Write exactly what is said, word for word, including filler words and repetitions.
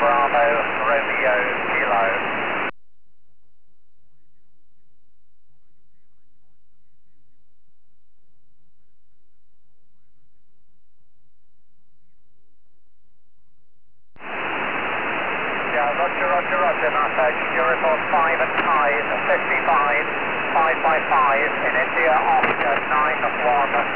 Bravo, Romeo, Kilo. Yeah, roger, roger, roger, Message. Your report five and tide, fifty-five, five by five, in India, Oscar, nine one.